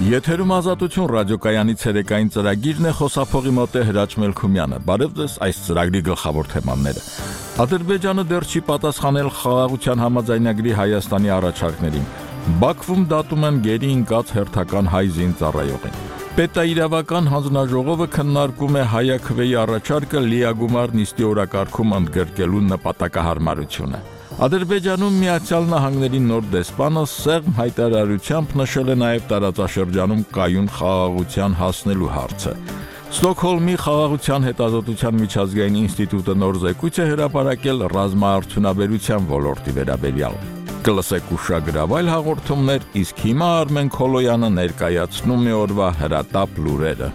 Եթերում ազատություն ռադիոկայանի ցերեկային ծրագիրն է, խոսափողի մոտ է Հրաչ Մելքումյանը։ Բարև ձեզ, այս ծրագրի գլխավոր թեմաները։ Ադրբեջանը դեռ չի պատասխանել խաղաղության համաձայնագրի Հայաստանի առաջարկներին։ Բաքվում դատում են գերի ընկած հերթական հայ զինծառայողին։ Պետաիրավական հանձնաժողովը քննարկում է Հայաքվեի առաջարկը լիագումար նիստի օրակարգում ընդգրկելու նպատակահարմարությունը։ Ադրբեջանում Միացյալ Նահանգների նոր դեսպանը սեղմ հայտարարությամբ նշել է նաև տարածաշրջանում կայուն խաղաղության հասնելու հարցը։ Ստոկհոլմի խաղաղության հետազոտության միջազգային ինստիտուտը նոր զեկույց է հրապարակել ռազմաարդյունաբերության ոլորտի վերաբերյալ։ Կլսեք ուշագրավ այլ հաղորդումներ, իսկ հիմա Արմեն Քոլոյանը ներկայացնում է օրվա հրատապ լուրերը։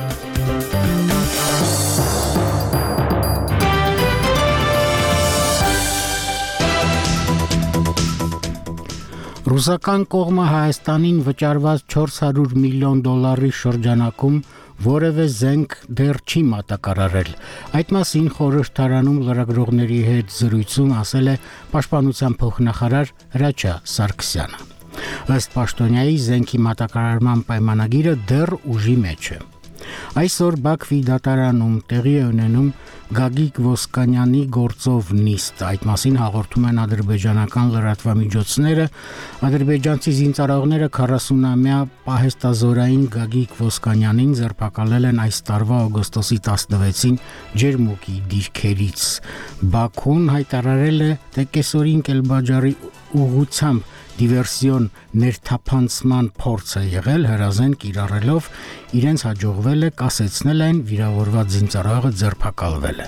Ռուսական կողմը Հայաստանին վճարված $400 միլիոն շրջանակում որևէ զենք դեռ չի մատակարարել։ Այդ մասին խորհրդարանում լրագրողների հետ զրույցում ասել է Պաշտպանության փոխնախարար Հրաչյա Սարգսյանը։ Ըստ պաշտոնյայի զենքի մատակարարման պայմանագիրը դեռ ուժի մեջ է։ Այսօր Բաքվի դատարանում տեղի է ունենում Գագիկ Ոսկանյանի գործով նիստ։ Այդ մասին հաղորդում են ադրբեջանական լրատվամիջոցները։ Ադրբեջանցի զինծառայողները 40-ամյա պահեստազորային Գագիկ Ոսկանյանին ձերբակալել են այս տարվա օգոստոսի 16-ին Ջերմուկի դիրքերից։ Բաքուն հայտարարել է, թե կեսօրին Կելբաջարի ուղղությամբ դիվերսիոն ներթափանցման փորձ է եղել, հրազեն կիրառելով, իրենց հաջողվել է կասեցնել այն, վիրավորված զինծառայողը ձերբակալվել է։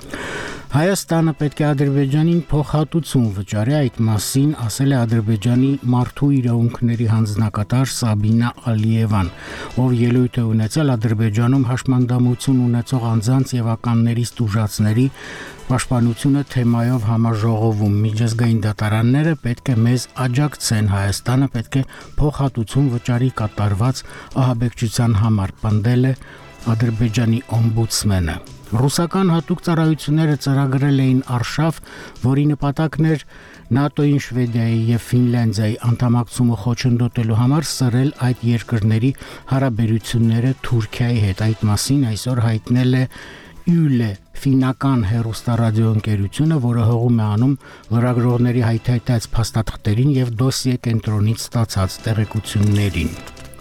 Հայաստանը պետք է Ադրբեջանին փոխհատուցում վճարի, այդ մասին ասել է Ադրբեջանի մարդու իրավունքների հանձնակատար Սաբինա Ալիևան, ով ելույթ է ունեցել Ադրբեջանում հաշմանդամություն ունեցող անձանց եւ ականներից տուժածների պաշտպանությունը թեմայով համաժողովում։ Միջազգային դատարանները պետք է մեզ աջակցեն, Հայաստանը պետք է փոխհատուցում վճարի կատարված ահաբեկչության համար, պնդել է Ադրբեջանի օմբուդսմենը։ Ռուսական հատուկ ծառայությունները ծրագրել էին արշավ, որի նպատակն էր ՆԱՏՕ-ին, Շվեդիայի եւ Ֆինլանդիայի անդամակցումը խոչընդոտելու համար սրել այդ երկրների հարաբերությունները Թուրքիայի հետ։ Այդ մասին այսօր հայտնել է Յուլե ֆինական հեռուստարադիոընկերությունը, որը հողում է անում լրագրողների հայթայթած փաստաթղթերին եւ դոսիե կենտրոնից ստացած տեղեկություններին։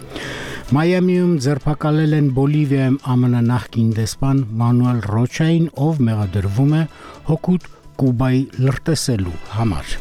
Մայամիում ձերբակալել են Բոլիվիայում ԱՄՆ նախկին դեսպան Մանուել Ռոչային, ով մեղադրվում է հօգուտ Կուբայի լրտեսելու համար։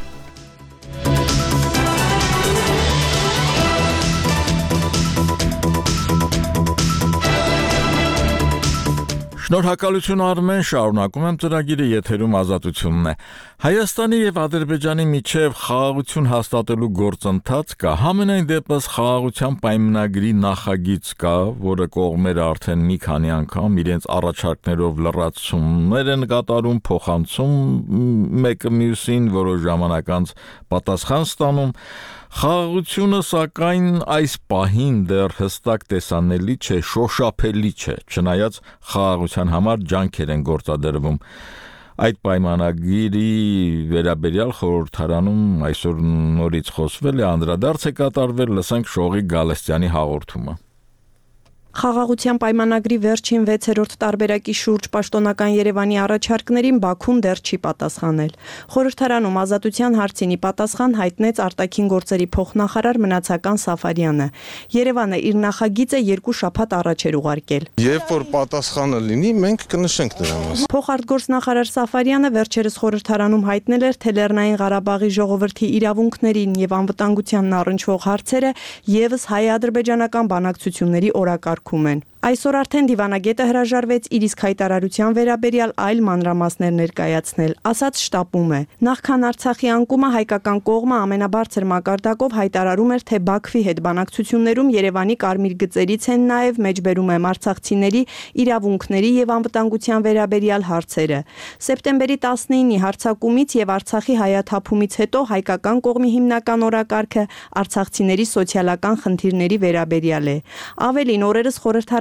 Շնորհակալություն Արմեն, շարունակում եմ ծրագիրը, եթերում ազատությունն է։ Հայաստանի եւ Ադրբեջանի միջև խաղաղություն հաստատելու գործընթաց կա, համենայն դեպս խաղաղության պայմանագրի նախագիծ կա, որը կողմերը արդեն մի քանի անգամ իրենց առաջարկներով լրացումներ են կատարում, փոխանցում մեկը մյուսին, որոշ ժամանակ անց պատասխան ստանում։ Խաղաղությունը սակայն այս պահին դեռ հստակ տեսանելի չէ, շոշափելի չէ, չնայած խաղաղության համար ջանքեր են գործադրվում։ Այդ պայմանագիրի վերաբերյալ խորհրդարանում այսօր նորից խոսվել է, անդրադարձ է կատարվել, լսենք Շողիկ Գալստյանի հաղորդումը։ Խաղաղության պայմանագրի վերջին 6-րդ տարբերակի շուրջ պաշտոնական Երևանի առաջարկներին Բաքուն դեռ չի պատասխանել։ Խորհրդարանում ազատության հարցին ի պատասխան հայտնեց արտաքին գործերի փոխնախարար Մնացական Սաֆարյանը։ Երևանը իր նախագիծը 2 շաբաթ առաջ էր ուղարկել։ Երբ որ պատասխանը լինի, մենք կնշենք դրա մասին։ Փոխարտգործնախարար Սաֆարյանը վերջերս խորհրդարանում հայտնել էր, թե Լեռնային Ղարաբաղի ժողովրդի իրավունքներին եւ անվտանգությանն առնչվող հարցերը եւս հայ-ադրբեջանական բանակցությունների օրակարգում են։ Այսօր արդեն դիվանագետը հրաժարվեց իր իսկ հայտարարության վերաբերյալ այլ մանրամասներ ներկայացնել, ասաց շտապում է։ Նախքան Արցախի անկումը հայկական կողմը ամենաբարձր մակարդակով հայտարարում էր, թե Բաքվի հետ բանակցություններում Երևանի կարմիր գծերից են նաև մեջբերում եմ արցախցիների իրավունքների եւ անվտանգության վերաբերյալ հարցերը։ Սեպտեմբերի 19-ի հարձակումից եւ Արցախի հայաթափումից հետո հայկական կողմի հիմնական օրակարգը արցախցիների սոցիալական խնդիրների վերաբերյալ է։ Ավելին օրերս խորհրդարան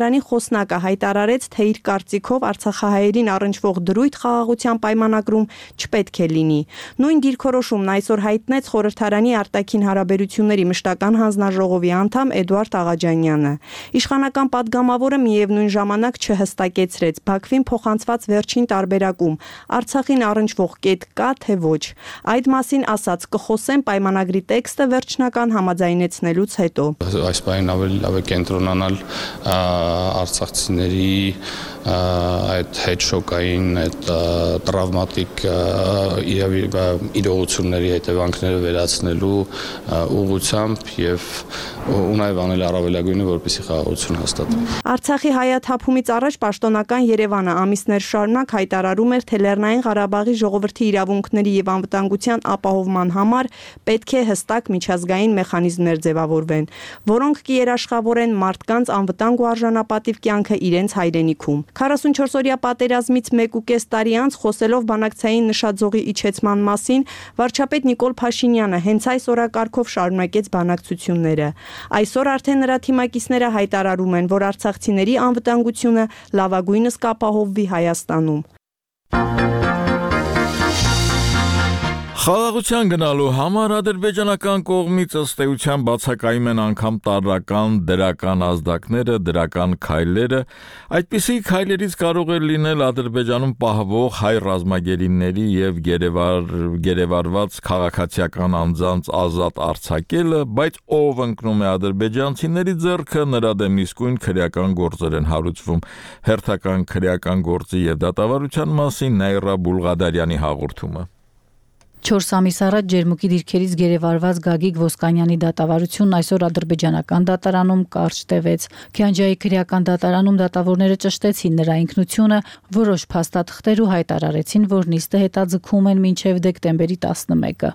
խորհրդարանի խոսնակը հայտարարեց, թե իր կարծիքով արցախահայերին առնչվող դրույթ խաղաղության պայմանագրում չպետք է լինի։ Նույն դիրքորոշումն այսօր հայտնեց խորհրդարանի արտաքին հարաբերությունների մշտական հանձնաժողովի անդամ Էդուարդ Աղաջանյանը։ Իշխանական падգամավորը միևնույն ժամանակ չհստակեցրեց Բաքվին փոխանցված վերջին տարբերակում Արցախին առնչվող կետ կա թե ոչ։ Այդ մասին ասաց կխոսեն պայմանագրի տեքստը վերջնական համաձայնեցնելուց հետո։ Այս բանին ավելի կենտրոնանալ արցախցիների այդ հետշոկային, այդ տրավմատիկ իրողությունների հետևանքները վերացնելու ուղղությամբ եւ ունայվ անել առավելագույնը, որպեսզի խաղաղություն հաստատվի։ Արցախի հայաթափումից առաջ պաշտոնական Երևանը ամիսներ շարունակ հայտարարում էր, թե Լեռնային Ղարաբաղի ժողովրդի իրավունքների եւ անվտանգության ապահովման համար պետք է հստակ միջազգային մեխանիզմներ ձևավորվեն, որոնք կերաշխավորեն մարդկանց անվտանգ ու արժանապատիվ կյանքը իրենց հայրենիքում։ 44-օրյա պատերազմից 1.5 տարի անց խոսելով բանակցային նշաձողի իջեցման մասին, վարչապետ Նիկոլ Փաշինյանը հենց այս օրակարգով շարունակեց բանակցությունները։ Այսօր արդեն նրա թիմակիցները հայտարարում են, որ արցախցիների անվտանգությունը լավագույնս կապահովվի Հայաստանում։ Խաղաղության գնալու համար ադրբեջանական կողմից ըստ էության բացակայում են անգամ տարրական դրական ազդակները, դրական քայլերը։ Այդպիսի քայլերից կարող է լինել Ադրբեջանում պահվող հայ ռազմագերիների եւ գերեվարված քաղաքացիական անձանց ազատ արձակելը, բայց ով ընկնում է ադրբեջանցիների ձեռքը, նրա դեմ իսկույն քրեական գործեր են հարուցվում։ Հերթական քրեական գործի եւ դատավարության մասին Նաիրա Բուլղադարյանի հաղորդումը։ 4 ամիս առաջ ջերմուկի դիրքերից գերեվարված Գագիկ Ոսկանյանի դատավարությունն այսօր ադրբեջանական դատարանում կարճ տևեց։ Քյանջայի քրեական դատարանում դատավորները ճշտեցին նրա ինքնությունը, որոշ փաստաթղթեր ու հայտարարեցին, որ նիստը հետաձգում են մինչև դեկտեմբերի 11-ը։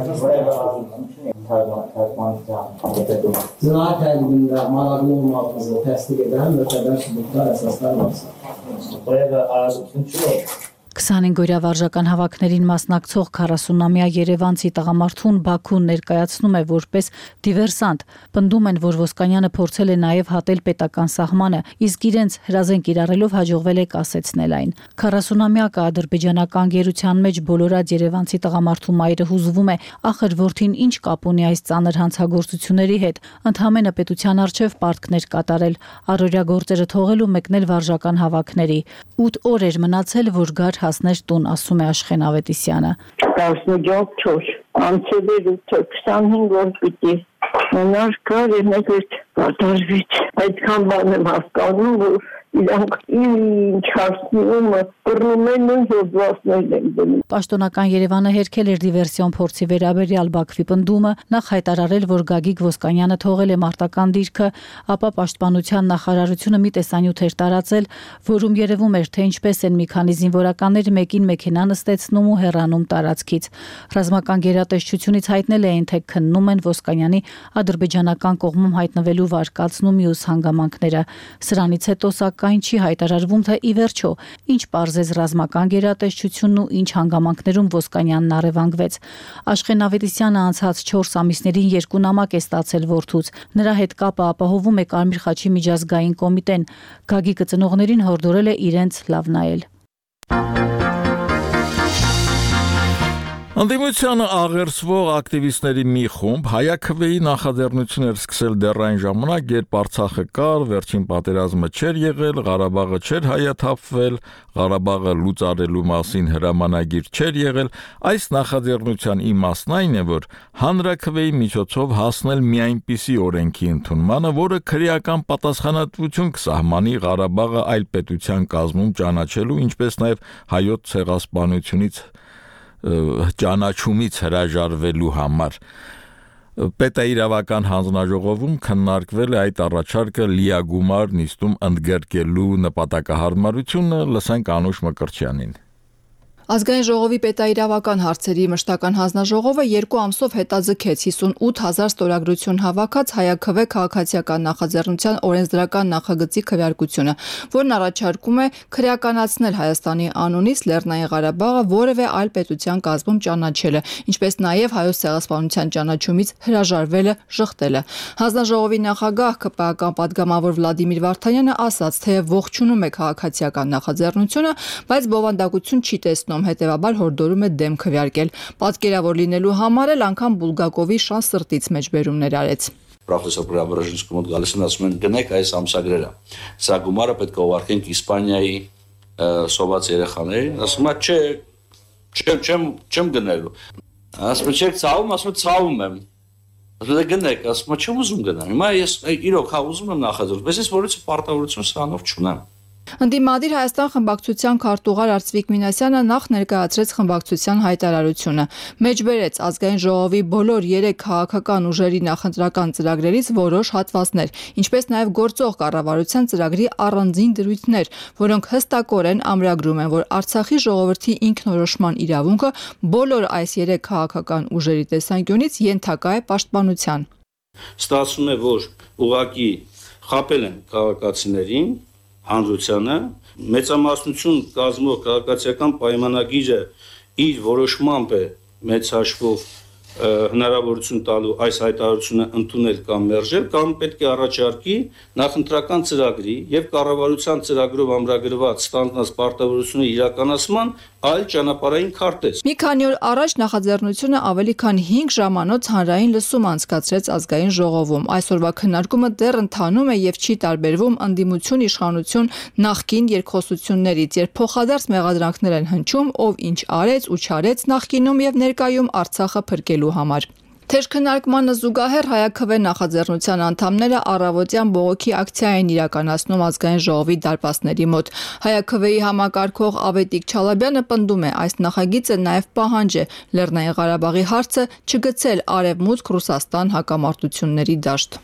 Քսանինգորյա վարժական հավաքներին մասնակցող 40-ամյա երևանցի տղամարդուն Բաքուն ներկայացնում է որպես դիվերսանտ։ Պնդում են, որ Ոսկանյանը փորձել է նաև հատել պետական սահմանը, իսկ իրենց հրազեն կիրառելով հաջողվել է կասեցնել այն։ 40-ամյակը ադրբեջանական գերության մեջ բոլորած երևանցի տղամարդու մայրը հուզվում է, ախր որդին ինչ կապ ունի այս ծանր հանցագործությունների հետ, ընդհանրապես պետության արչև պարտքներ կատարել, առօրյա գործերը թողել ու մեկնել վարժական հավաքների։ 8 օր էր մնացել, որ գար հասներ տուն, ասում է Աշխեն Ավետիսյանը։ 14 անցել էր 25 օր պիտի մնար կար և մեկ էտ կատարվից։ Այդքան բան եմ հասկանում, որ իրանք ինչ հասնումը կռնում են ու հոդվածներ են դնում։ Պաշտոնական Երևանը հերքել էր դիվերսիոն փորձի վերաբերյալ Բաքվի պնդումը, նախ հայտարարել, որ Գագիկ Ոսկանյանը թողել է մարտական դիրքը, ապա Պաշտպանության նախարարությունը մի տեսանյութ էր տարածել, որում երևում էր, թե ինչպես են մի քանի զինվորականներ մեկին մեքենա նստեցնում ու հեռանում տարածքից։ Ռազմական գերատեսչությունից հայտնել էին, թե քննում են Ոսկանյանի ադրբեջանական կողմում հայտնվելու վարկածն ու մյուս հանգամանքները։ Սրանից հետո սակայն չի հայտարարվում, թե ի վերջո ինչ պարզեց ռազմական գերատեսչությունն ու ինչ հանգամանքներում Ոսկանյանն առևանգվեց։ Աշխեն Ավետիսյանը անցած 4 ամիսներին 2 նամակ է ստացել որդուց։ Նրա հետ կապը ապահովում է Կարմիր խաչի միջազգային կոմիտեն։ Գագիկը ծնողներին հորդորել է իրենց լավ նայել։ Անդիմությանը աղերսվող ակտիվիստների մի խումբ հայաքվեի նախաձեռնություն էր սկսել դեռ այն ժամանակ, երբ Արցախը կար, վերջին պատերազմը չէր եղել, Ղարաբաղը չէր հայաթափվել, Ղարաբաղը լուծարելու մասին հրամանագիր չէր եղել։ Այս նախաձեռնության իմաստն այն է, որ հանրաքվեի միջոցով հասնել մի այնպիսի օրենքի ընդունմանը, որը քրեական պատասխանատվություն կսահմանի Ղարաբաղը այլ պետության կազմում ճանաչելու, ինչպես նաև հայոց ցեղասպանությունից ճանաչումից հրաժարվելու համար։ Պետաիրավական հանձնաժողովում քննարկվել է այդ առաջարկը լիագումար նիստում ընդգրկելու նպատակահարմարությունը, լսենք Անուշ Մկրտչյանին։ Ազգային ժողովի պետաիրավական հարցերի մշտական հանձնաժողովը 2 ամսով հետաձգեց 58,000 ստորագրություն հավաքած հայաքվե քաղաքացիական նախաձեռնության օրենսդրական նախագծի քվեարկությունը, որն առաջարկում է քրեականացնել Հայաստանի անունից Լեռնային Ղարաբաղը որևէ այլ պետության կազմում ճանաչելը, ինչպես նաև Հայոց ցեղասպանության ճանաչումից հրաժարվելը, ժխտելը։ Հանձնաժողովի նախագահ ԿՊԱ-ական պատգամավոր Վլադիմիր Վարդանյանը ասաց, թե ողջունում է քաղաքացիական նախաձեռնությունը, բայց բովանդակություն չի տեսնում, հետևաբար հորդորում է դեմ քվեարկել։ Պատկերավոր լինելու համար էլ անգամ Բուլգակովի շան սրտից մեջբերումներ արեց։ Պրոֆեսոր Պրաբրաժինսկու մոտ գալիս են ասում են գնեք այս ամսագրերը։ Սա գումարը պետք է ուղարկենք Իսպանիայի սոված երեխաներին, ասում է չէ, չեմ գնելու։ Ասում է ցավում, ասում է ցավում եմ։ Ասում է գնեք, ասում է չեմ ուզում գնամ։ Հիմա ես իրոք ուզում եմ նախաձեռնել, բայց ես որից պարտավորություն սրանով չունեմ։ Ընդդիմադիր Հայաստան խմբակցության քարտուղար Արծվիկ Մինասյանը նախ ներկայացրեց խմբակցության հայտարարությունը։ Մեջբերեց ազգային ժողովի բոլոր 3 քաղաքական ուժերի նախընտրական ծրագրերից որոշ հատվածներ, ինչպես նաև գործող կառավարության ծրագրի առանձին դրույթներ, որոնք հստակորեն ամրագրում են, որ Արցախի ժողովրդի ինքնորոշման իրավունքը բոլոր այս 3 քաղաքական ուժերի տեսանկյունից ենթակա է պաշտպանության։ Ստացվում է, որ ուղղակի խաբել են քաղաքացիներին հանրությանը, մեծամասնություն կազմող քաղաքացիական պայմանագիրը իր որոշմամբ է մեծ հաշվով հնարավորություն տալու այս հայտարարությունը ընդունել կամ մերժել, կամ պետք է առաջարկի նախընտրական ծրագրի եւ կառավարության ծրագրով ամրագրված ստանձնած պարտավորությունը իրականացման այլ ճանապարհային քարտեզ։ Մի քանի օր առաջ նախաձեռնությունը ավելի քան 5 ժամանոց հանրային լսում անցկացրեց ազգային ժողովում։ Այսօրվա քննարկումը դեռ ընթանում է եւ չի տարբերվում ընդդիմություն իշխանություն նախկին երկխոսություններից, երբ փոխադարձ մեղադրանքներ են հնչում, ով ինչ արեց ու չարեց նախկինում եւ ներկայում Արցախը փրկելու համար։ Թեժ քննարկմանը զուգահեռ հայաքվե նախաձեռնության անդամները առավոտյան բողոքի ակցիա են իրականացնում ազգային ժողովի դարպասների մոտ։ Հայաքվեի համակարգող Ավետիք Չալաբյանը պնդում է, այս նախագիծը նաև պահանջ է Լեռնային Ղարաբաղի հարցը չգցել Արևմուտք Ռուսաստան հակամարտությունների դաշտ։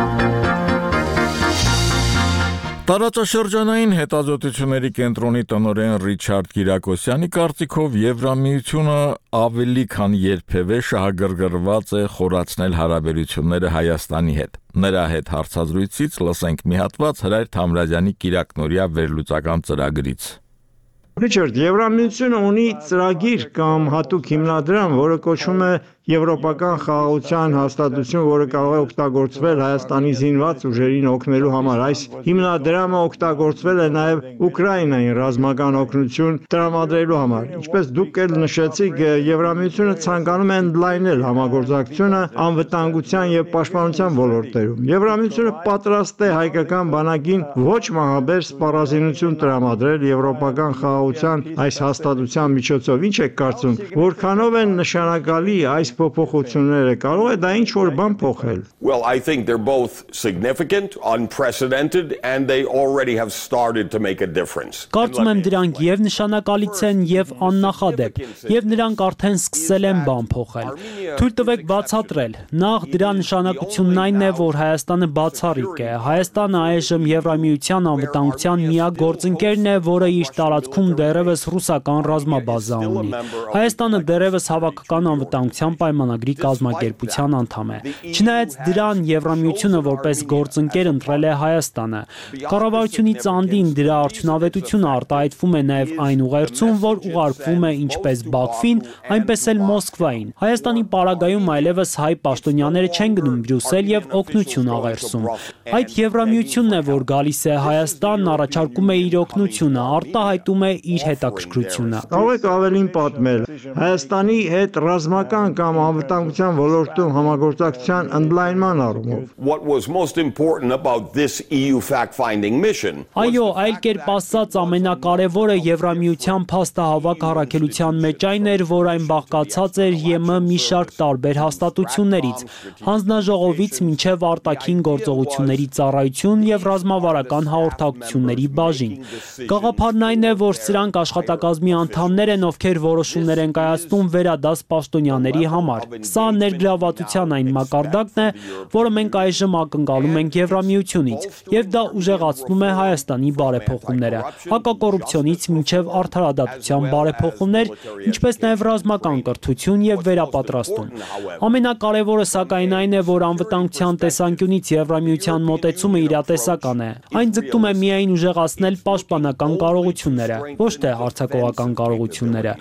Տարածաշրջանային հետազոտությունների կենտրոնի տնօրեն Ռիչարդ Կիրակոսյանի կարծիքով Եվրամիությունը ավելի քան երբևէ շահագրգռված է խորացնել հարաբերությունները Հայաստանի հետ։ Նրա հետ հարցազրույցից լսենք մի հատված Հրայր Թամրազյանի Կիրակնորյա վերլուծական ծրագրից։ Ռիչարդ, Եվրամիությունը ունի ծրագիր կամ հատուկ հիմնադրամ, որը կոչվում է Եվրոպական խաղաղության հաստատություն, որը կարող է օգտագործվել Հայաստանի զինված ուժերին օգնելու համար։ Այս հիմնադրամը օգտագործվել է նաև Ուկրաինային ռազմական օգնություն տրամադրելու համար։ Ինչպես դուք էլ նշեցիք, Եվրամիությունը ցանկանում է ընդլայնել համագործակցությունը անվտանգության եւ պաշտպանության ոլորտերում։ Եվրամիությունը պատրաստ է հայկական բանակին ոչ մահաբեր սպառազինություն տրամադրել Եվրոպական խաղաղության այս հաստատության միջոցով։ Ինչ եք կարծում, որքանով են նշանակալի այս փոփոխությունները, կարող է դա ինչ որ բան փոխել։ Well, I think they're both significant, unprecedented, and they already have started to make a difference. Կարծում եմ դրանք եւ նշանակալից են եւ աննախադեպ, եւ նրանք արդեն սկսել են բան փոխել։ Թույլ տվեք բացատրել։ Նախ դրա նշանակությունն այն է, որ Հայաստանը բացառիկ է։ Հայաստանը այժմ Եվրամիության անվտանգության միակ գործընկերն է, որը իր տարածքում դեռևս ռուսական ռազմաբազա ունի։ Հայաստանը դեռևս հավաքական անվտանգության պայմանագրի կազմակերպության անդամ է։ Չնայած դրան Եվրամիությունը որպես գործընկեր ընտրել է Հայաստանը։ Կառավարությունից անդին դրա արդյունավետությունը արտահայտվում է նաև այն ուղերձում, որ ուղարկվում է ինչպես Բաքվին, այնպես էլ Մոսկվային։ Հայաստանի պարագայում այլևս հայ պաշտոնյաները չեն գնում Բրյուսել եւ օգնություն աղերսում։ Այդ Եվրամիությունն է, որ գալիս է Հայաստանն, առաջարկում է իր օգնությունը, արտահայտում է իր հետաքրքրությունը։ Կարող եք ավելին պատմել Հայաստանի հետ ռազմական կամ անվտանգության ոլորտում համագործակցության ընդլայնման առումով։ What was most important about this EU fact-finding mission? Այո, այլ կերպ ասած, ամենակարևորը Եվրամիության փաստահավաք առաքելության մեջ այն էր, որ այն բաղկացած էր ԵՄ մի շարք տարբեր հաստատություններից, հանձնաժողովից մինչև արտաքին գործողությունների ծառայություն եւ ռազմավարական հաղորդակցությունների բաժին։ Գաղափարն այն է, որ սրանք աշխատակազմի անդամներ են, ովքեր որոշումներ են կայացնում վերադաս պաշտոնյաների համար։ Սա ներգրավվածության այն մակարդակն է, որը մենք այժմ ակնկալում ենք Եվրամիությունից, եւ դա ուժեղացնում է Հայաստանի բարեփոխումները, հակակոռուպցիոնից մինչև արդարադատության բարեփոխումներ, ինչպես նաեւ ռազմական կրթություն եւ վերապատրաստում։ Ամենակարևորը սակայն այն է, որ անվտանգության տեսանկյունից Եվրամիության մոտեցումը իրատեսական է։ Այն ձգտում է միայն ուժեղացնել պաշտպանական կարողությունները, ոչ թե հարձակողական կարողությունները։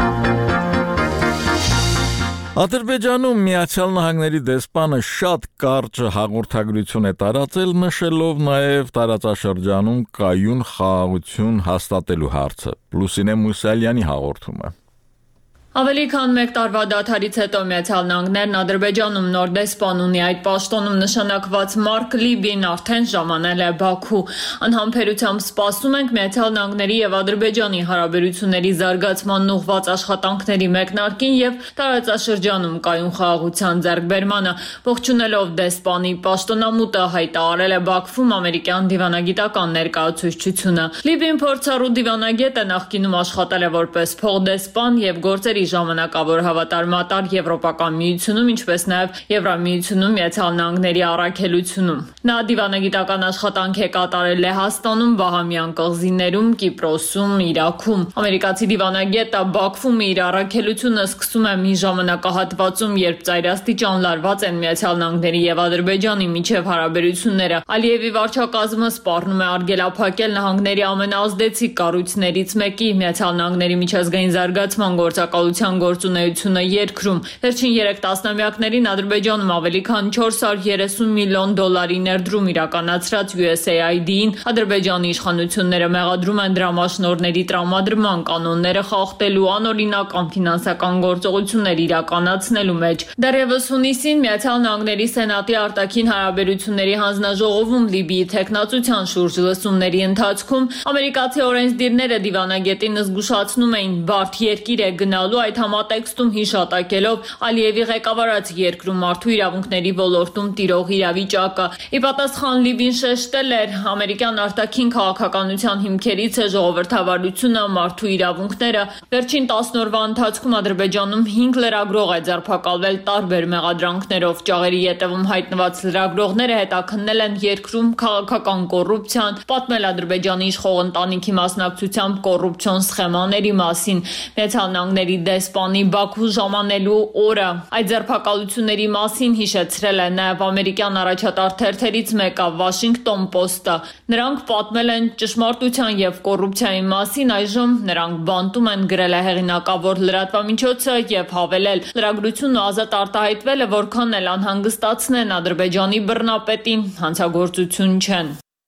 Ադրբեջանում Միացյալ Նահանգների դեսպանը շատ կարճ հաղորդագրություն է տարածել, նշելով նաև տարածաշրջանում կայուն խաղաղություն հաստատելու հարցը։ Լուսինե Մուսալյանի հաղորդումը։ Ավելի քան 1 տարվա դադարից հետո Միացյալ Նահանգներն Ադրբեջանում նոր դեսպան ունի, այդ պաշտոնում նշանակված Մարկ Լիբին արդեն ժամանել է Բաքու։ Անհամբերությամբ սպասում ենք Միացյալ Նահանգների եւ Ադրբեջանի հարաբերությունների զարգացման ուղղված աշխատանքների մեկնարկին եւ տարածաշրջանում կայուն խաղաղության ձեռքբերմանը։ Ողջունելով դեսպանի պաշտոնամուտը հայտարարել է Բաքվում ամերիկյան դիվանագիտական ներկայացուցչությունը։ Լիբին փորձառու դիվանագետ է, նախկինում աշխատել է որպես փոխդեսպան եւ գործերի ժամանակավոր հավատարմատար Եվրոպական միությունում, ինչպես նաև Եվրամիությունում Միացյալ Նահանգների առաքելությունում։ Նա դիվանագիտական աշխատանք է կատարել Լեհաստանում, Բահամյան կղզիներում, Կիպրոսում, Իրաքում։ Ամերիկացի դիվանագետը Բաքվում իր առաքելությունը սկսում է մի ժամանակահատվածում, երբ ծայրաստիճան լարված են Միացյալ Նահանգների եւ Ադրբեջանի միջև հարաբերությունները։ Ալիևի վարչակազմը սպառնում է արգելափակել նահանգների ամենաազդեցիկ կառույցներից մեկի Միացյալ Նահանգների միջազգային զարգացման գործակալության գործունեությունը երկրում։ Վերջին 3 տասնամյակներին Ադրբեջանում ավելի քան 430 միլիոն դոլարի ներդրում իրականացրած USAID-ին Ադրբեջանի իշխանությունները մեղադրում են դրամաշնորհների տրամադրման կանոնները խախտելու, անօրինական ֆինանսական գործողություններ իրականացնելու մեջ։ Դեռևս հունիսին Միացյալ Նահանգների Սենատի արտաքին հարաբերությունների հանձնաժողովում Լիբիի թեկնածության շուրջ լսումների ընթացքում ամերիկացի օրենսդիրները դիվանագետին զգուշացնում էին բարդ երկիր է գնալու, այդ համատեքստում հիշատակելով Ալիևի ղեկավարած երկրում մարդու իրավունքների ոլորտում տիրող իրավիճակը։ Ի պատասխան Լիբին շեշտել էր ամերիկյան արտաքին քաղաքականության հիմքերից է ժողովրդավարությունը, մարդու իրավունքները։ Վերջին 10 օրվա ընթացքում Ադրբեջանում 5 լրագրող է ձերբակալվել տարբեր մեղադրանքներով։ Ճաղերի ետևում հայտնված լրագրողները հետաքննել են երկրում քաղաքական կոռուպցիան, պատմել Ադրբեջանի իշխող ընտանիքի մասնակցությամբ կոռուպցիոն սխեմաների մասին։ Միացյալ Նահանգների դեսպանի Բաքու ժամանելու օրը այդ ձերբակալությունների մասին հիշեցրել է նաև ամերիկյան առաջատար թերթերից մեկը Washington Post-ը։ Նրանք պատմել են ճշմարտության եւ կոռուպցիայի մասին, այժմ նրանք բանտում են, գրել է հեղինակավոր լրատվամիջոցը եւ հավելել. լրագրությունն ազատ արտահայտվել է, որքան էլ անհանգստացնեն Ադրբեջանի բռնապետին, հանցագործություն չեն։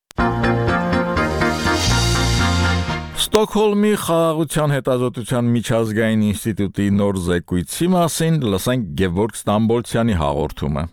Ստոկհոլմի խաղաղության հետազոտության միջազգային ինստիտուտի նոր զեկույցի մասին լսենք Գևորգ Ստամբոլցյանի հաղորդումը։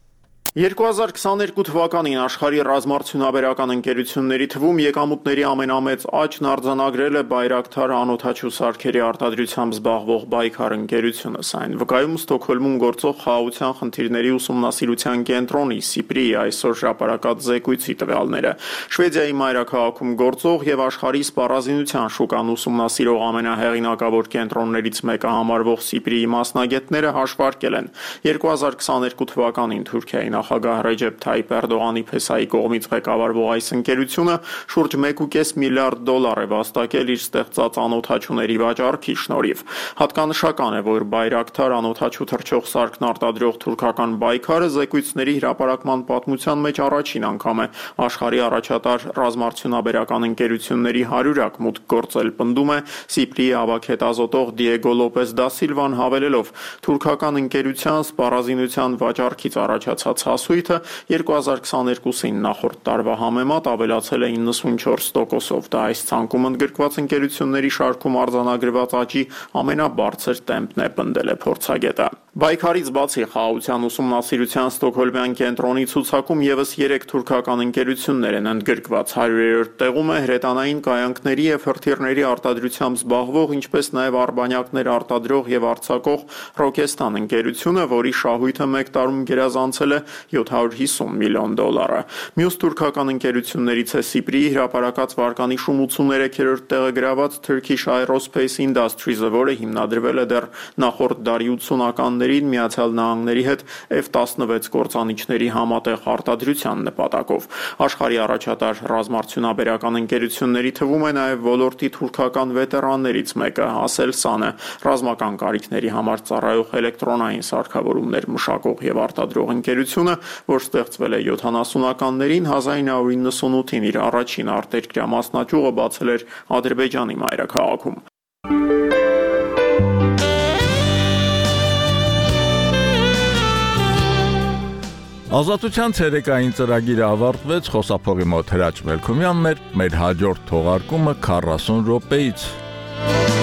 2022 թվականին աշխարհի ռազմարդյունաբերական ընկերությունների թվում եկամուտների ամենամեծ աճն արձանագրել է Բայրակթար անօդաչու սարքերի արտադրությամբ զբաղվող Բայքար ընկերությունը։ Սա վկայում Ստոկհոլմում գործող խաղաղության խնդիրների ուսումնասիրության կենտրոնի SIPRI այսօր հրապարակած զեկույցի տվյալները։ Շվեդիայի մայրաքաղաքում գործող եւ աշխարհի սպառազինության շուկան ուսումնասիրող ամենահեղինակավոր կենտրոններից մեկը համարվող SIPRI-ի մասնագետները հաշվարկել են 2022 թվականին Թուրքիայի նախագահ Ռեջեփ Թայիփ Էրդողանի փեսայի կողմից ղեկավարվող այս ընկերությունը շուրջ 1.5 միլիարդ դոլար է վաստակել իր ստեղծած անօդաչուների վաճառքի շնորհիվ։ Հատկանշական է, որ Բայրակթար անօդաչու թռչող սարքն արտադրող թուրքական Բայքարը զեկույցների հրապարակման պատմության մեջ առաջին անգամ է աշխարհի առաջատար ռազմարդյունաբերական ընկերությունների 100-ակ մուտք գործել, պնդում է SIPRI-ի ավագ Դիեգո Լոպես դա Սիլվան հավելելով թուրքական ընկերության սպառազինության վաճառքից առաջացած հասույթը 2022-ին նախորդ տարվա համեմատ ավելացել է 94%-ով։ Դա այս ցանկում ընդգրկված ընկերությունների շարքում արձանագրված աճի ամենաբարձր տեմպն է, պնդել է փորձագետը։ Բայքարից բացի խաղաղության ուսումնասիրության Ստոկհոլմյան կենտրոնի ցուցակում եւս 3 թուրքական ընկերություններ են ընդգրկված։ 100-րդ տեղում է հրետանային կայանքների եւ հրթիռների արտադրությամբ զբաղվող, ինչպես նաեւ արբանյակներ արտադրող եւ արձակող Ռոկեստան ընկերությունը, որի շահույթը 1 տարում գերազանցել է $750 միլիոն։ Մյուս թուրքական ընկերություններից է Սիպրի հրապարակած վարկանի շում 83-րդ տեղը գրաված Turkish Aerospace Industries-ը, որը հիմնադրվել է դեռ նախորդ դարի 80-ականներին Միացյալ Նահանգների հետ F-16 կործանիչների համատեղ արտադրության նպատակով։ Աշխարհի առաջատար ռազմարդյունաբերական ընկերությունների թվում է նաև ոլորտի թուրքական վետերաններից մեկը Aselsan-ը, ռազմական կարիքների համար ծառայող էլեկտրոնային սարքավորումներ մշակող եւ արտադրող ընկերությունը, որ ստեղծվել է 70-ականներին, 1998-ին իր առաջին արտերկրյա մասնաճյուղը բացել էր Ադրբեջանի մայրաքաղաքում։ Ազատության ցերեկային ծրագիրը ավարտվեց, խոսափողի մոտ Հրաչ Մելքումյանն էր, մեր հաջորդ թողարկումը 40 րոպեից։